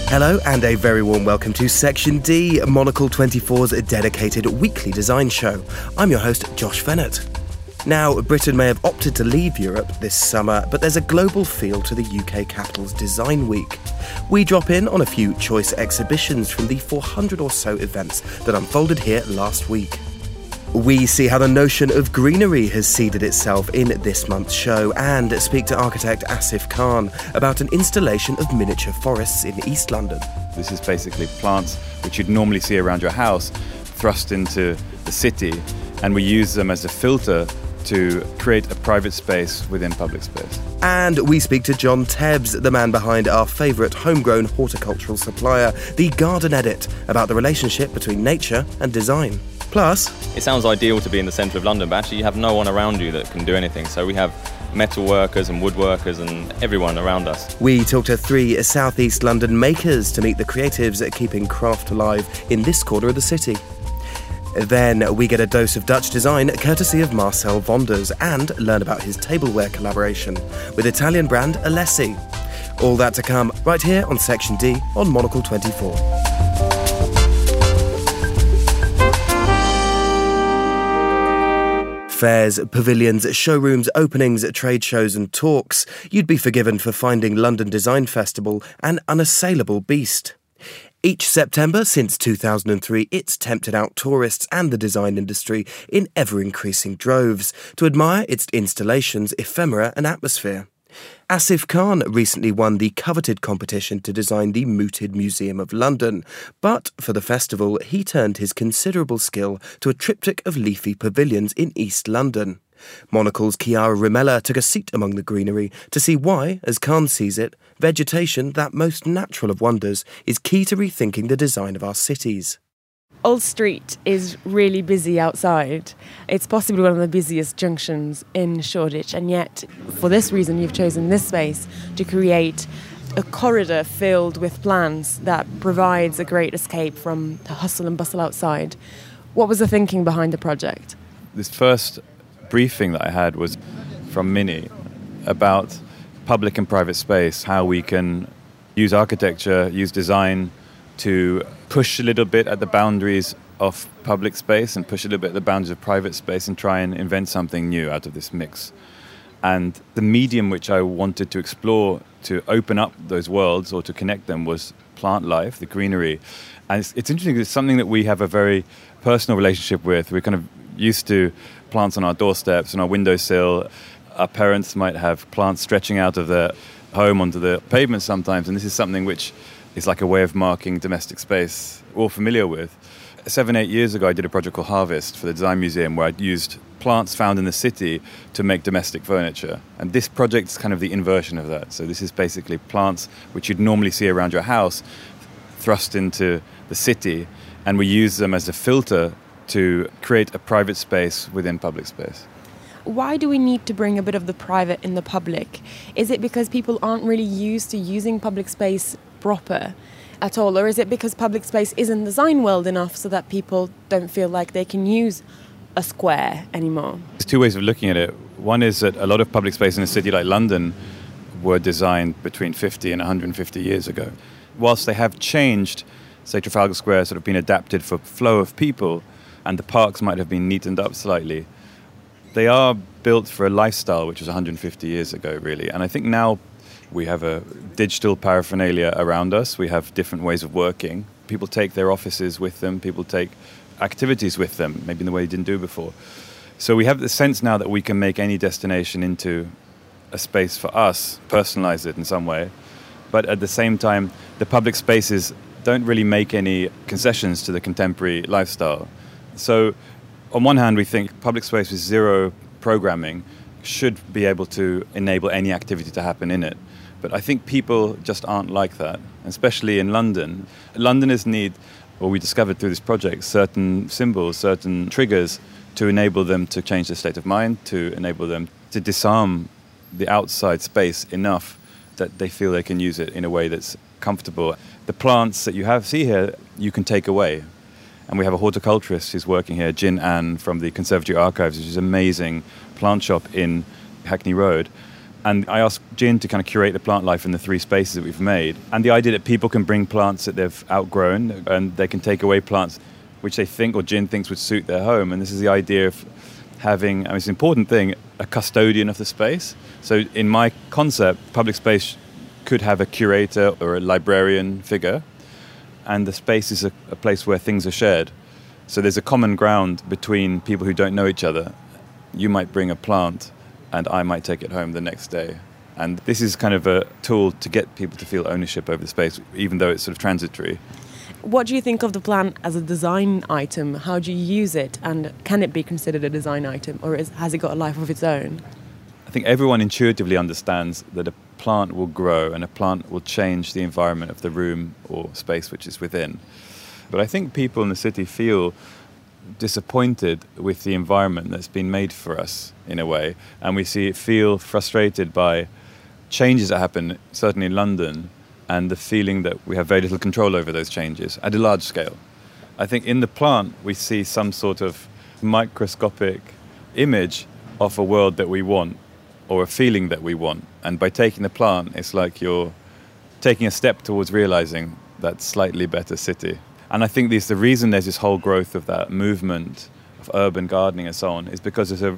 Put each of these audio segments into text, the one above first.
Hello and a very warm welcome to Section D, Monocle 24's dedicated weekly design show. I'm your host, Josh Fennett. Now, Britain may have opted to leave Europe this summer, but there's a global feel to the UK capital's Design Week. We drop in on a few choice exhibitions from the 400 or so events that unfolded here last week. We see how the notion of greenery has seeded itself in this month's show and speak to architect Asif Khan about an installation of miniature forests in East London. This is basically plants which you'd normally see around your house thrust into the city, and we use them as a filter to create a private space within public space. And we speak to John Tebbs, the man behind our favourite homegrown horticultural supplier, The Garden Edit, about the relationship between nature and design. Plus, it sounds ideal to be in the centre of London, but actually you have no one around you that can do anything. So we have metal workers and woodworkers and everyone around us. We talk to 3 South East London makers to meet the creatives at keeping craft alive in this corner of the city. Then we get a dose of Dutch design courtesy of Marcel Vonders and learn about his tableware collaboration with Italian brand Alessi. All that to come right here on Section D on Monocle 24. Fairs, pavilions, showrooms, openings, trade shows and talks. You'd be forgiven for finding London Design Festival an unassailable beast. Each September since 2003, it's tempted out tourists and the design industry in ever-increasing droves to admire its installations, ephemera and atmosphere. Asif Khan recently won the coveted competition to design the Mooted Museum of London, but for the festival he turned his considerable skill to a triptych of leafy pavilions in East London. Monocle's Chiara Rimella took a seat among the greenery to see why, as Khan sees it, vegetation, that most natural of wonders, is key to rethinking the design of our cities. Old Street is really busy outside. It's possibly one of the busiest junctions in Shoreditch, and yet, for this reason, you've chosen this space to create a corridor filled with plants that provides a great escape from the hustle and bustle outside. What was the thinking behind the project? This first briefing that I had was from Minnie about public and private space, how we can use architecture, use design to push a little bit at the boundaries of public space and push a little bit at the boundaries of private space and try and invent something new out of this mix. And the medium which I wanted to explore to open up those worlds or to connect them was plant life, the greenery. And it's interesting, it's something that we have a very personal relationship with. We're kind of used to plants on our doorsteps, on our windowsill. Our parents might have plants stretching out of their home onto the pavement sometimes, and this is something which is like a way of marking domestic space we're all familiar with. 7-8 years ago, I did a project called Harvest for the Design Museum where I used plants found in the city to make domestic furniture. And this project is kind of the inversion of that. So this is basically plants which you'd normally see around your house thrust into the city, and we use them as a filter to create a private space within public space. Why do we need to bring a bit of the private in the public? Is it because people aren't really used to using public space proper at all, or is it because public space isn't designed well enough so that people don't feel like they can use a square anymore? There's 2 ways of looking at it. One is that a lot of public space in a city like London were designed between 50 and 150 years ago. Whilst they have changed, say Trafalgar Square has sort of been adapted for flow of people, and the parks might have been neatened up slightly, they are built for a lifestyle which was 150 years ago, really. And I think now we have a digital paraphernalia around us. We have different ways of working. People take their offices with them. People take activities with them, maybe in the way they didn't do before. So we have the sense now that we can make any destination into a space for us, personalize it in some way. But at the same time, the public spaces don't really make any concessions to the contemporary lifestyle. So on one hand, we think public space with zero programming should be able to enable any activity to happen in it. But I think people just aren't like that, especially in London. Londoners need, or we discovered through this project, certain symbols, certain triggers to enable them to change their state of mind, to enable them to disarm the outside space enough that they feel they can use it in a way that's comfortable. The plants that you see here, you can take away. And we have a horticulturist who's working here, Jin An from the Conservatory Archives, which is an amazing plant shop in Hackney Road. And I asked Jin to kind of curate the plant life in the 3 spaces that we've made. And the idea that people can bring plants that they've outgrown and they can take away plants which they think or Jin thinks would suit their home. And this is the idea of having, it's an important thing, a custodian of the space. So in my concept, public space could have a curator or a librarian figure, and the space is a place where things are shared. So there's a common ground between people who don't know each other. You might bring a plant and I might take it home the next day. And this is kind of a tool to get people to feel ownership over the space, even though it's sort of transitory. What do you think of the plant as a design item? How do you use it? And can it be considered a design item, or has it got a life of its own? I think everyone intuitively understands that a plant will grow and a plant will change the environment of the room or space which is within. But I think people in the city feel disappointed with the environment that's been made for us in a way, and we feel frustrated by changes that happen, certainly in London, and the feeling that we have very little control over those changes at a large scale. I think in the plant we see some sort of microscopic image of a world that we want or a feeling that we want, and by taking the plant it's like you're taking a step towards realizing that slightly better city. And I think the reason there's this whole growth of that movement of urban gardening and so on is because there's a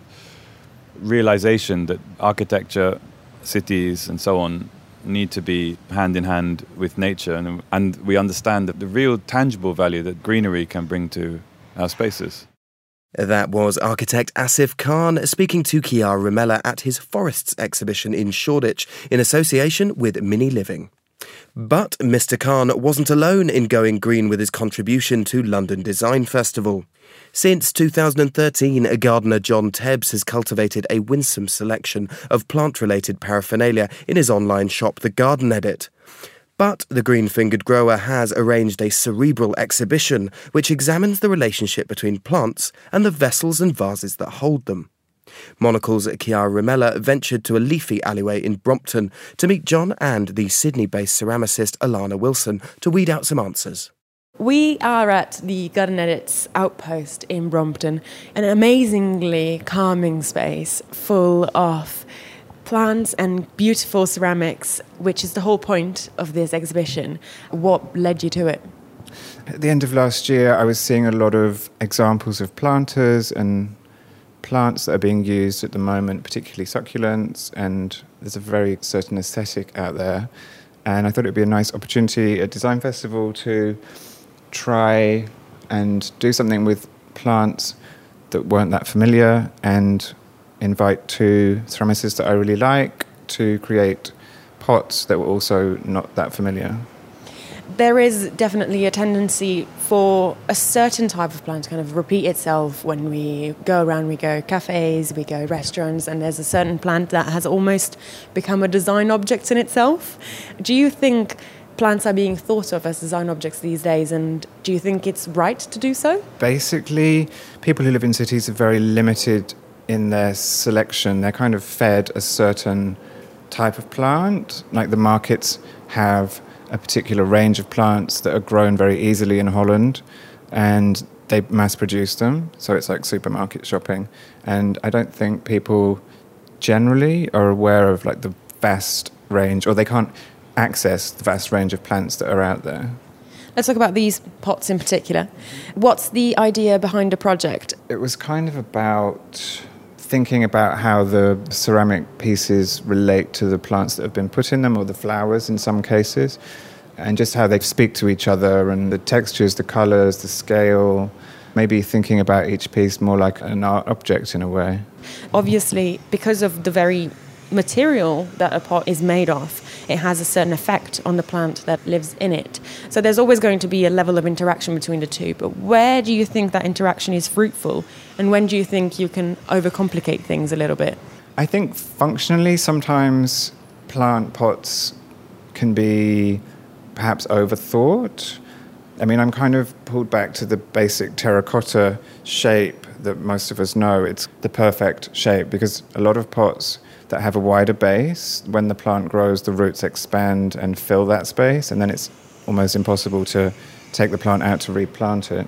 realization that architecture, cities and so on need to be hand in hand with nature, and we understand that the real tangible value that greenery can bring to our spaces. That was architect Asif Khan speaking to Chiara Rimella at his Forests exhibition in Shoreditch in association with Mini Living. But Mr. Khan wasn't alone in going green with his contribution to London Design Festival. Since 2013, gardener John Tebbs has cultivated a winsome selection of plant-related paraphernalia in his online shop, The Garden Edit. But the green-fingered grower has arranged a cerebral exhibition which examines the relationship between plants and the vessels and vases that hold them. Monocle's Chiara Rimella ventured to a leafy alleyway in Brompton to meet John and the Sydney-based ceramicist Alana Wilson to weed out some answers. We are at the Garden Edit's outpost in Brompton, an amazingly calming space full of plants and beautiful ceramics, which is the whole point of this exhibition. What led you to it? At the end of last year, I was seeing a lot of examples of planters and plants that are being used at the moment, particularly succulents, and there's a very certain aesthetic out there. And I thought it would be a nice opportunity at Design Festival to try and do something with plants that weren't that familiar and invite 2 ceramicists that I really like to create pots that were also not that familiar. There is definitely a tendency for a certain type of plant to kind of repeat itself when we go around. We go cafes, we go restaurants, and there's a certain plant that has almost become a design object in itself. Do you think plants are being thought of as design objects these days, and do you think it's right to do so? Basically, people who live in cities are very limited in their selection. They're kind of fed a certain type of plant, like the markets have a particular range of plants that are grown very easily in Holland, and they mass produce them, so it's like supermarket shopping. And I don't think people generally are aware of like the vast range, or they can't access the vast range of plants that are out there. Let's talk about these pots in particular. What's the idea behind the project? It was kind of about thinking about how the ceramic pieces relate to the plants that have been put in them, or the flowers in some cases, and just how they speak to each other, and the textures, the colours, the scale, maybe thinking about each piece more like an art object in a way. Obviously, because of the very material that a pot is made of, it has a certain effect on the plant that lives in it. So there's always going to be a level of interaction between the two. But where do you think that interaction is fruitful? And when do you think you can overcomplicate things a little bit? I think functionally sometimes plant pots can be perhaps overthought. I mean, I'm kind of pulled back to the basic terracotta shape that most of us know. It's the perfect shape, because a lot of pots that have a wider base, when the plant grows, the roots expand and fill that space, and then it's almost impossible to take the plant out to replant it.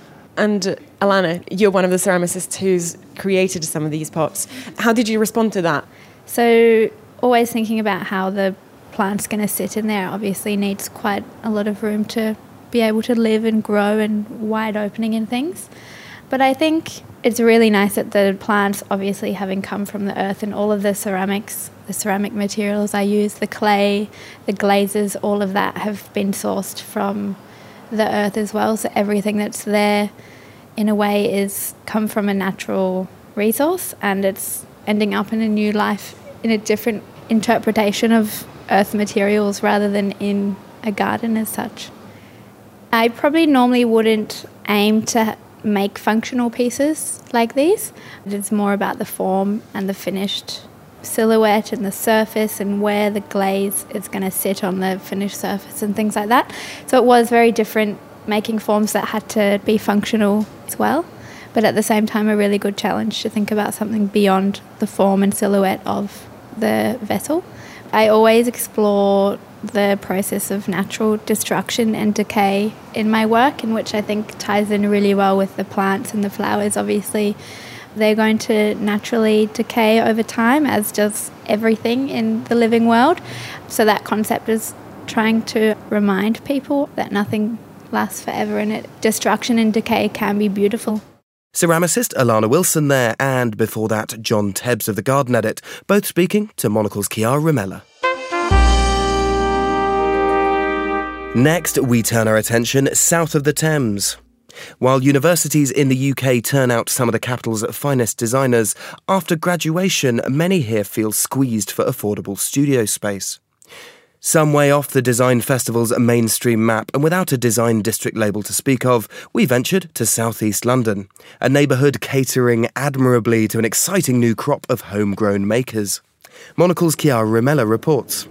And Alana, you're one of the ceramicists who's created some of these pots. How did you respond to that? So always thinking about how the plant's going to sit in there. Obviously needs quite a lot of room to be able to live and grow and wide opening and things. But I think it's really nice that the plants, obviously having come from the earth, and all of the ceramics, the ceramic materials I use, the clay, the glazes, all of that have been sourced from the earth as well. So everything that's there in a way is come from a natural resource, and it's ending up in a new life in a different interpretation of earth materials rather than in a garden as such. I probably normally wouldn't aim to make functional pieces like these. It's more about the form and the finished silhouette and the surface and where the glaze is going to sit on the finished surface and things like that. So it was very different making forms that had to be functional as well, but at the same time a really good challenge to think about something beyond the form and silhouette of the vessel. I always explore the process of natural destruction and decay in my work, in which I think ties in really well with the plants and the flowers. Obviously, they're going to naturally decay over time, as does everything in the living world. So that concept is trying to remind people that nothing lasts forever, and destruction and decay can be beautiful. Ceramicist Alana Wilson there, and before that, John Tebbs of The Garden Edit, both speaking to Monocle's Chiara Rimella. Next, we turn our attention south of the Thames. While universities in the UK turn out some of the capital's finest designers, after graduation, many here feel squeezed for affordable studio space. Some way off the Design Festival's mainstream map, and without a design district label to speak of, we ventured to South East London, a neighbourhood catering admirably to an exciting new crop of homegrown makers. Monocle's Chiara Rimella reports.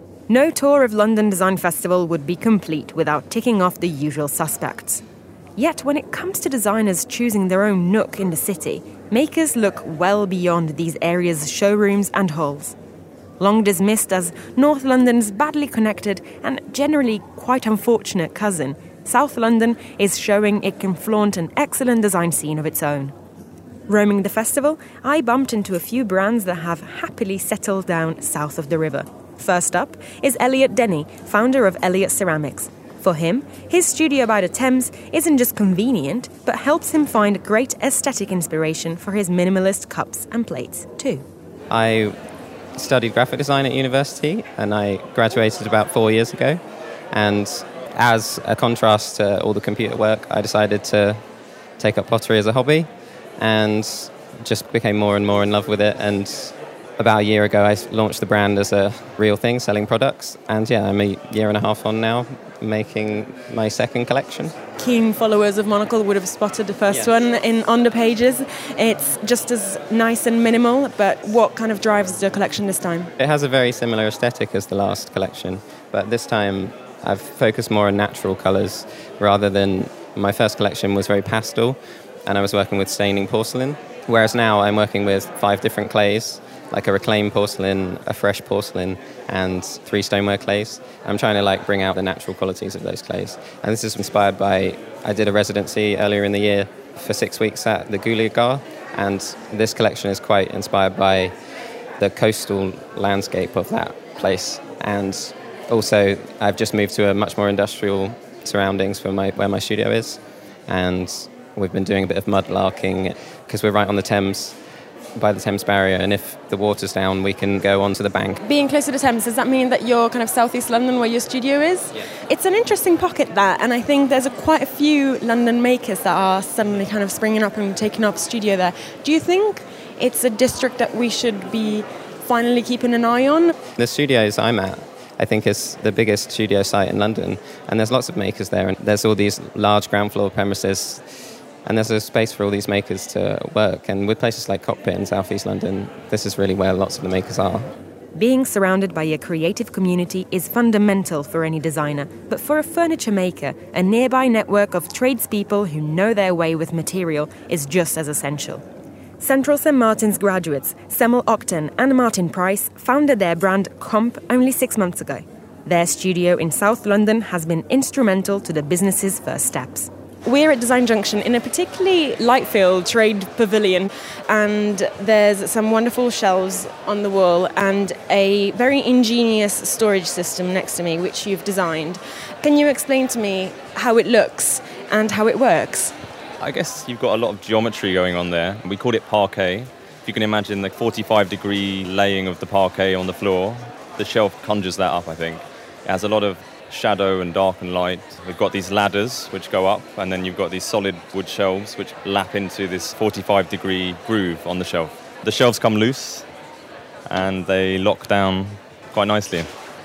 No tour of London Design Festival would be complete without ticking off the usual suspects. Yet when it comes to designers choosing their own nook in the city, makers look well beyond these areas' showrooms and halls. Long dismissed as North London's badly connected and generally quite unfortunate cousin, South London is showing it can flaunt an excellent design scene of its own. Roaming the festival, I bumped into a few brands that have happily settled down south of the river. First up is Elliot Denny, founder of Elliot Ceramics. For him, his studio by the Thames isn't just convenient, but helps him find great aesthetic inspiration for his minimalist cups and plates, too. I studied graphic design at university, and I graduated about 4 years ago. And as a contrast to all the computer work, I decided to take up pottery as a hobby and just became more and more in love with it. And about a year ago, I launched the brand as a real thing, selling products. And yeah, I'm a year and a half on now, making my second collection. Keen followers of Monocle would have spotted the first one on the pages. It's just as nice and minimal, but what kind of drives the collection this time? It has a very similar aesthetic as the last collection, but this time I've focused more on natural colours rather than... My first collection was very pastel, and I was working with staining porcelain, whereas now I'm working with 5 different clays, like a reclaimed porcelain, a fresh porcelain, and 3 stoneware clays. I'm trying to bring out the natural qualities of those clays. And this is inspired by, I did a residency earlier in the year for 6 weeks at the Guliyaggar, and this collection is quite inspired by the coastal landscape of that place. And also, I've just moved to a much more industrial surroundings for where my studio is, and we've been doing a bit of mudlarking because we're right on the Thames, by the Thames barrier, and if the water's down, we can go onto the bank. Being close to the Thames, does that mean that you're kind of southeast London where your studio is? Yeah. It's an interesting pocket, that, and I think there's quite a few London makers that are suddenly kind of springing up and taking up studio there. Do you think it's a district that we should be finally keeping an eye on? The studios I'm at, I think, is the biggest studio site in London, and there's lots of makers there, and there's all these large ground floor premises, and there's a space for all these makers to work. And with places like Cockpit in South East London, this is really where lots of the makers are. Being surrounded by a creative community is fundamental for any designer, but for a furniture maker, a nearby network of tradespeople who know their way with material is just as essential. Central St Martin's graduates Semel Octon and Martin Price founded their brand Comp only 6 months ago. Their studio in South London has been instrumental to the business's first steps. We're at Design Junction in a particularly light-filled trade pavilion, and there's some wonderful shelves on the wall and a very ingenious storage system next to me, which you've designed. Can you explain to me how it looks and how it works? I guess you've got a lot of geometry going on there. We call it parquet. If you can imagine the 45-degree laying of the parquet on the floor, the shelf conjures that up, I think. It has a lot of shadow and dark and light. We've got these ladders which go up, and then you've got these solid wood shelves which lap into this 45-degree groove on the shelf. The shelves come loose and they lock down quite nicely.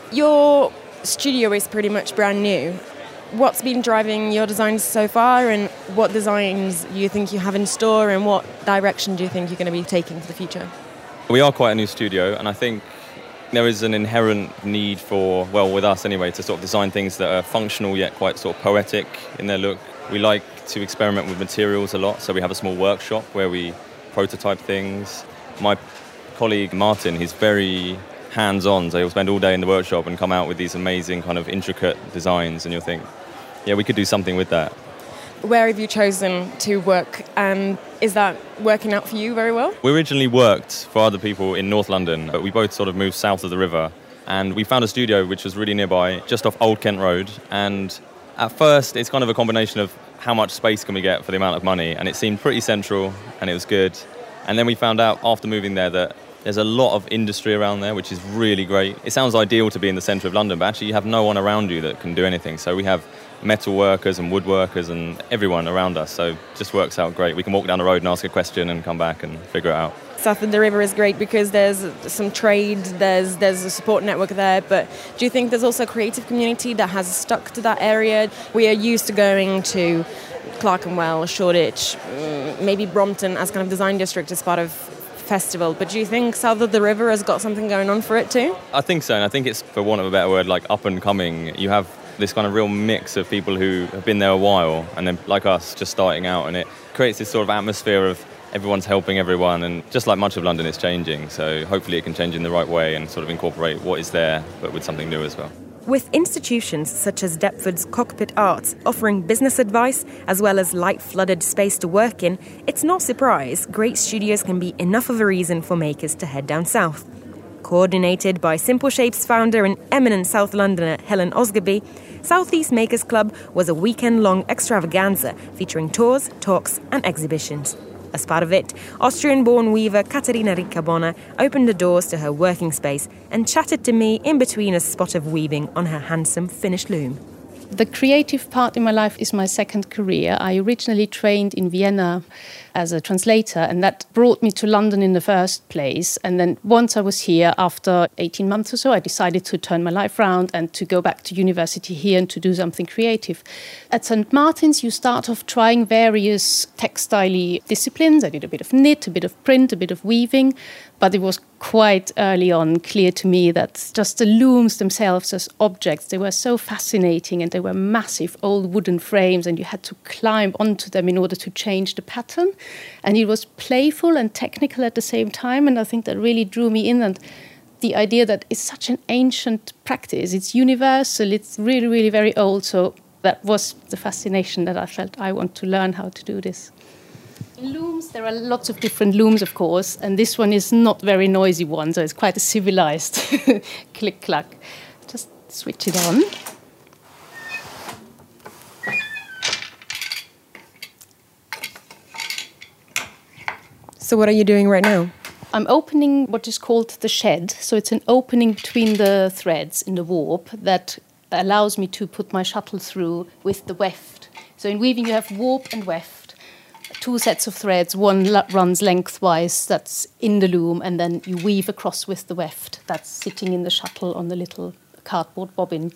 Your studio is pretty much brand new. What's been driving your designs so far, and what designs you think you have in store, and what direction do you think you're going to be taking for the future? We are quite a new studio, and I think there is an inherent need for, well, with us anyway, to sort of design things that are functional yet quite sort of poetic in their look. We like to experiment with materials a lot, so we have a small workshop where we prototype things. My colleague Martin, he's very hands-on, so he'll spend all day in the workshop and come out with these amazing kind of intricate designs, and you'll think, yeah, we could do something with that. Where have you chosen to work, and is that working out for you very well? We originally worked for other people in North London, but we both sort of moved south of the river, and we found a studio which was really nearby, just off Old Kent Road. And at first, it's kind of a combination of how much space can we get for the amount of money, and it seemed pretty central, and it was good. And then we found out after moving there that there's a lot of industry around there, which is really great. It sounds ideal to be in the centre of London, but actually you have no one around you that can do anything. So we have metal workers and woodworkers and everyone around us, so it just works out great. We can walk down the road and ask a question and come back and figure it out. South of the river is great because there's some trade, there's a support network there, but do you think there's also a creative community that has stuck to that area? We are used to going to Clerkenwell, Shoreditch, maybe Brompton as kind of design district as part of festival, but do you think South of the River has got something going on for it too? I think so, and I think it's, for want of a better word, like up and coming. You have this kind of real mix of people who have been there a while and then, like us, just starting out, and it creates this sort of atmosphere of everyone's helping everyone, and just like much of London, it's changing, so hopefully it can change in the right way and sort of incorporate what is there, but with something new as well. With institutions such as Deptford's Cockpit Arts offering business advice as well as light-flooded space to work in, it's no surprise great studios can be enough of a reason for makers to head down south. Coordinated by Simple Shapes founder and eminent South Londoner Helen Osgerby, South East Makers Club was a weekend-long extravaganza featuring tours, talks and exhibitions. As part of it, Austrian-born weaver Katerina Riccabona opened the doors to her working space and chatted to me in between a spot of weaving on her handsome Finnish loom. The creative part in my life is my second career. I originally trained in Vienna as a translator, and that brought me to London in the first place. And then once I was here, after 18 months or so, I decided to turn my life around and to go back to university here and to do something creative. At St. Martin's, you start off trying various textile disciplines. I did a bit of knit, a bit of print, a bit of weaving, but it was quite early on clear to me that just the looms themselves as objects, they were so fascinating, and they were massive old wooden frames, and you had to climb onto them in order to change the pattern. And it was playful and technical at the same time, and I think that really drew me in. And the idea that it's such an ancient practice, it's universal, it's really, really very old. So that was the fascination that I felt I want to learn how to do this. In looms, there are lots of different looms, of course, and this one is not very noisy one, so it's quite a civilized click-clack. Just switch it on. So what are you doing right now? I'm opening what is called the shed. So it's an opening between the threads in the warp that allows me to put my shuttle through with the weft. So in weaving you have warp and weft, two sets of threads. One runs lengthwise, that's in the loom, and then you weave across with the weft. That's sitting in the shuttle on the little cardboard bobbin.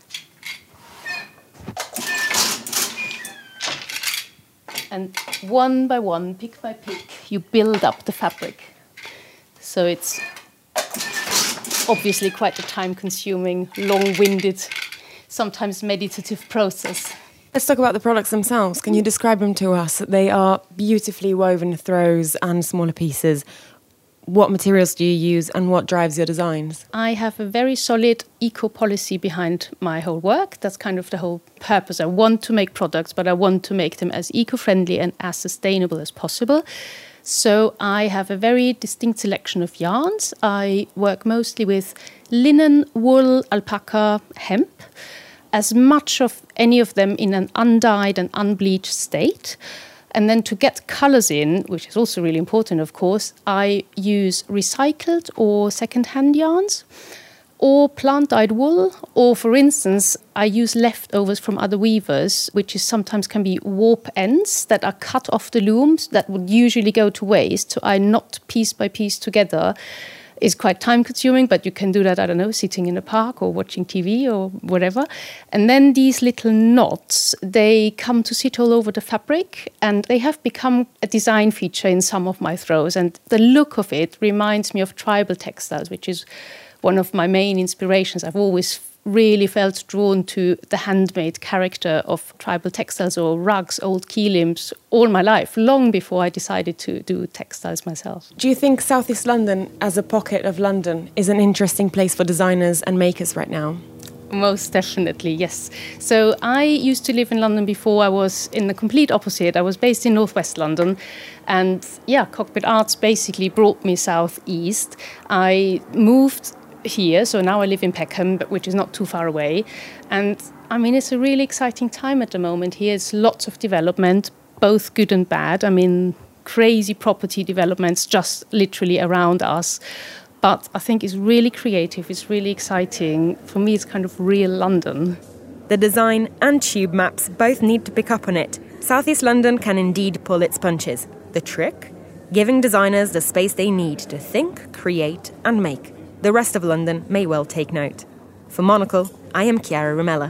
And one by one, pick by pick, you build up the fabric. So it's obviously quite a time-consuming, long-winded, sometimes meditative process. Let's talk about the products themselves. Can you describe them to us? They are beautifully woven throws and smaller pieces. What materials do you use and what drives your designs? I have a very solid eco-policy behind my whole work. That's kind of the whole purpose. I want to make products, but I want to make them as eco-friendly and as sustainable as possible. So I have a very distinct selection of yarns. I work mostly with linen, wool, alpaca, hemp, as much of any of them in an undyed and unbleached state. And then to get colours in, which is also really important, of course, I use recycled or second-hand yarns or plant-dyed wool. Or, for instance, I use leftovers from other weavers, which is sometimes can be warp ends that are cut off the looms that would usually go to waste. So I knot piece by piece together. It's quite time-consuming, but you can do that, I don't know, sitting in a park or watching TV or whatever. And then these little knots, they come to sit all over the fabric, and they have become a design feature in some of my throws. And the look of it reminds me of tribal textiles, which is one of my main inspirations. I've always really felt drawn to the handmade character of tribal textiles or rugs, old kilims, all my life, long before I decided to do textiles myself. Do you think South East London, as a pocket of London, is an interesting place for designers and makers right now? Most definitely, yes. So I used to live in London before. I was in the complete opposite. I was based in northwest London, and Cockpit Arts basically brought me southeast. I moved here, so now I live in Peckham, which is not too far away. And I mean, it's a really exciting time at the moment. Here's lots of development, both good and bad. I mean, crazy property developments just literally around us. But I think it's really creative, it's really exciting. For me, it's kind of real London. The design and tube maps both need to pick up on it. South East London can indeed pull its punches. The trick? Giving designers the space they need to think, create and make. The rest of London may well take note. For Monocle, I am Chiara Romella.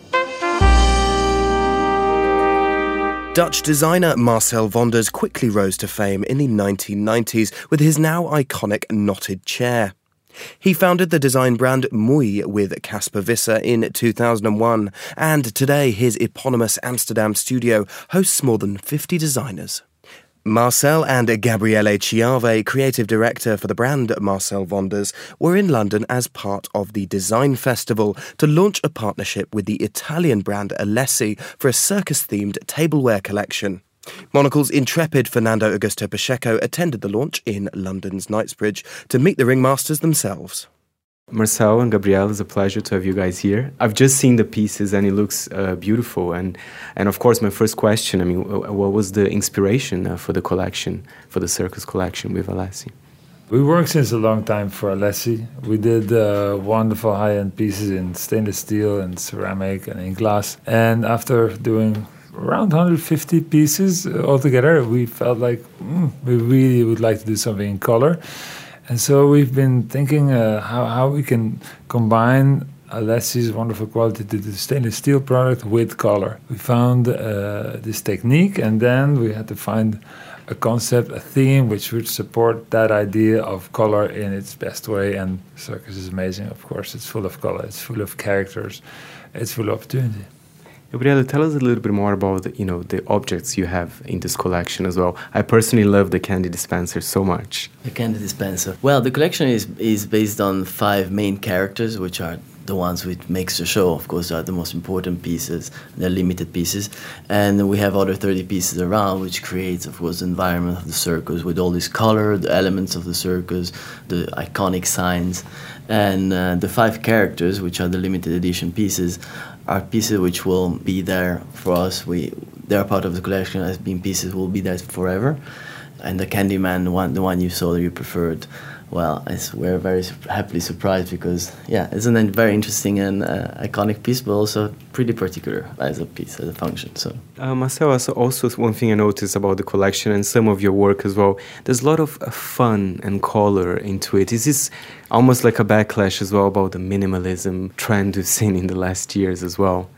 Dutch designer Marcel Wonders quickly rose to fame in the 1990s with his now iconic knotted chair. He founded the design brand Mooi with Casper Visser in 2001, and today his eponymous Amsterdam studio hosts more than 50 designers. Marcel and Gabriele Chiave, creative director for the brand Marcel Wonders, were in London as part of the Design Festival to launch a partnership with the Italian brand Alessi for a circus-themed tableware collection. Monocle's intrepid Fernando Augusto Pacheco attended the launch in London's Knightsbridge to meet the ringmasters themselves. Marcel and Gabrielle, it's a pleasure to have you guys here. I've just seen the pieces and it looks beautiful. And of course, my first question, I mean, what was the inspiration for the collection, for the circus collection with Alessi? We worked since a long time for Alessi. We did wonderful high-end pieces in stainless steel and ceramic and in glass. And after doing around 150 pieces altogether, we felt like we really would like to do something in color. And so we've been thinking how we can combine Alessi's wonderful quality to the stainless steel product with color. We found this technique, and then we had to find a concept, a theme, which would support that idea of color in its best way. And circus is amazing, of course. It's full of color, it's full of characters, it's full of opportunity. Gabriele, tell us a little bit more about the objects you have in this collection as well. I personally love the candy dispenser so much. The candy dispenser. Well, the collection is based on 5 main characters, which are the ones which makes the show. Of course, are the most important pieces. They're limited pieces. And we have other 30 pieces around, which creates, of course, the environment of the circus with all this color, the elements of the circus, the iconic signs. And the 5 characters, which are the limited edition pieces, are pieces which will be there for us. They're part of the collection as being pieces will be there forever. And the Candyman, the one you saw that you preferred, well, we're very happily surprised because, it's a very interesting and iconic piece, but also pretty particular as a piece, as a function. So, Marcel, also one thing I noticed about the collection and some of your work as well, there's a lot of fun and color into it. Is this almost like a backlash as well about the minimalism trend we've seen in the last years as well?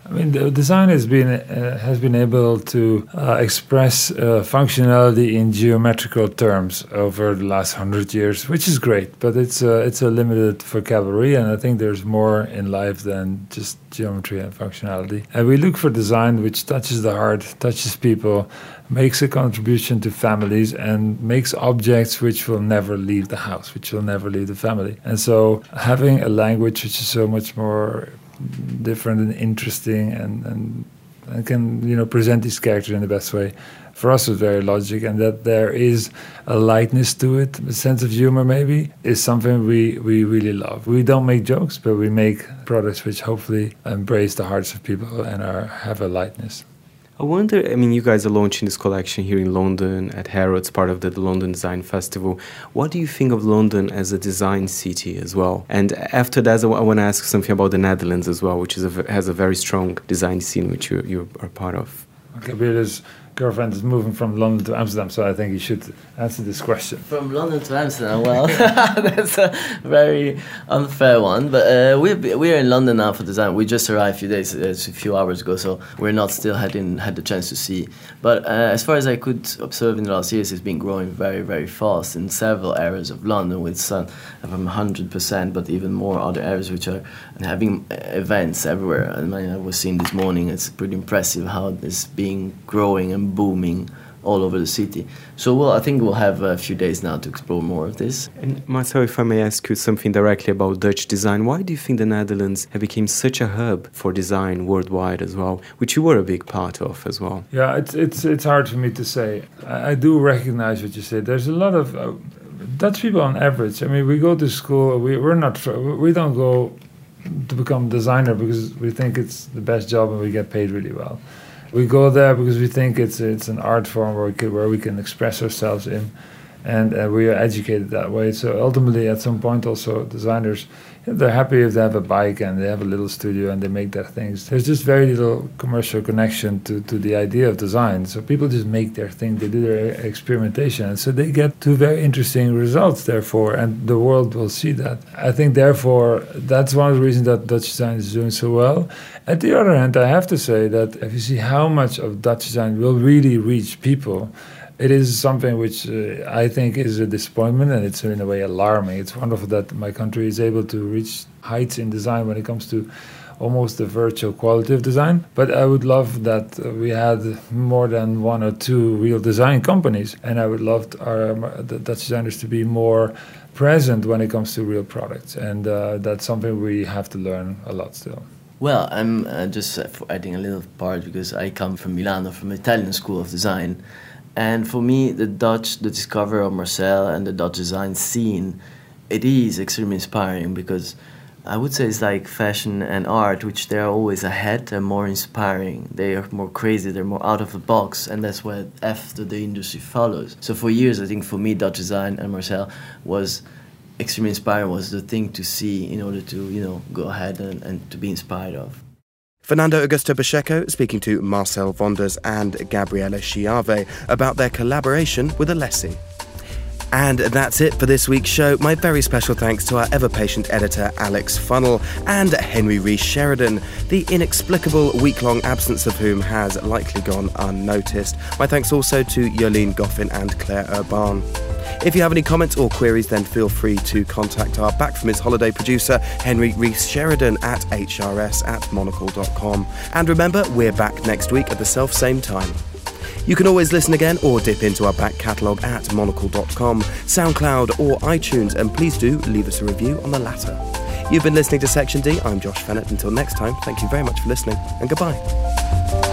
I mean, the design has been able to express functionality in geometrical terms over the last 100 years, which is great. But it's a limited vocabulary, and I think there's more in life than just geometry and functionality. And we look for design which touches the heart, touches people, makes a contribution to families, and makes objects which will never leave the house, which will never leave the family. And so having a language which is so much more different and interesting and can present these characters in the best way, for us was very logic, and that there is a lightness to it, a sense of humor maybe, is something we really love. We don't make jokes, but we make products which hopefully embrace the hearts of people and have a lightness. I wonder, you guys are launching this collection here in London at Harrods, part of the London Design Festival. What do you think of London as a design city as well? And after that, I want to ask something about the Netherlands as well, which has a very strong design scene, which you are part of. Gabriela's girlfriend is moving from London to Amsterdam, so I think you should answer this question. From London to Amsterdam, well, that's a very unfair one. But we're in London now for design. We just arrived a few hours ago, so we're not still had the chance to see. But as far as I could observe in the last years, it's been growing very, very fast in several areas of London, with some from 100%, but even more other areas which are having events everywhere. I was seeing this morning. It's pretty impressive how it's been growing and booming all over the city. So, I think we'll have a few days now to explore more of this. And Marcel, if I may ask you something directly about Dutch design, why do you think the Netherlands have become such a hub for design worldwide as well, which you were a big part of as well? Yeah, it's hard for me to say. I do recognize what you said. There's a lot of Dutch people on average. We go to school. We don't go to become designer because we think it's the best job and we get paid really well. We go there because we think it's an art form where we can express ourselves in, and we are educated that way. So ultimately, at some point, also designers, they're happy if they have a bike and they have a little studio and they make their things. There's just very little commercial connection to the idea of design. So people just make their thing, they do their experimentation, and so they get to very interesting results, therefore, and the world will see that. I think, therefore, that's one of the reasons that Dutch design is doing so well. At the other hand, I have to say that if you see how much of Dutch design will really reach people, it is something which I think is a disappointment, and it's in a way alarming. It's wonderful that my country is able to reach heights in design when it comes to almost the virtual quality of design. But I would love that we had more than one or two real design companies, and I would love the Dutch designers to be more present when it comes to real products, and that's something we have to learn a lot still. Well, I'm just adding a little part because I come from Milano, from the Italian School of Design. And for me, the discovery of Marcel and the Dutch design scene, it is extremely inspiring because I would say it's like fashion and art, which they're always ahead and more inspiring. They are more crazy, they're more out of the box, and that's what after the industry follows. So for years, I think for me, Dutch design and Marcel was extremely inspiring, was the thing to see in order to, go ahead and to be inspired of. Fernando Augusto Pacheco speaking to Marcel Wonders and Gabriela Chiave about their collaboration with Alessi. And that's it for this week's show. My very special thanks to our ever-patient editor, Alex Funnell, and Henry Rees-Sheridan, the inexplicable week-long absence of whom has likely gone unnoticed. My thanks also to Jolene Goffin and Claire Urban. If you have any comments or queries, then feel free to contact our Back From His Holiday producer, Henry Rees-Sheridan, at hrs@monocle.com. And remember, we're back next week at the self-same time. You can always listen again or dip into our back catalogue at monocle.com, SoundCloud or iTunes, and please do leave us a review on the latter. You've been listening to Section D. I'm Josh Fennett. Until next time, thank you very much for listening, and goodbye.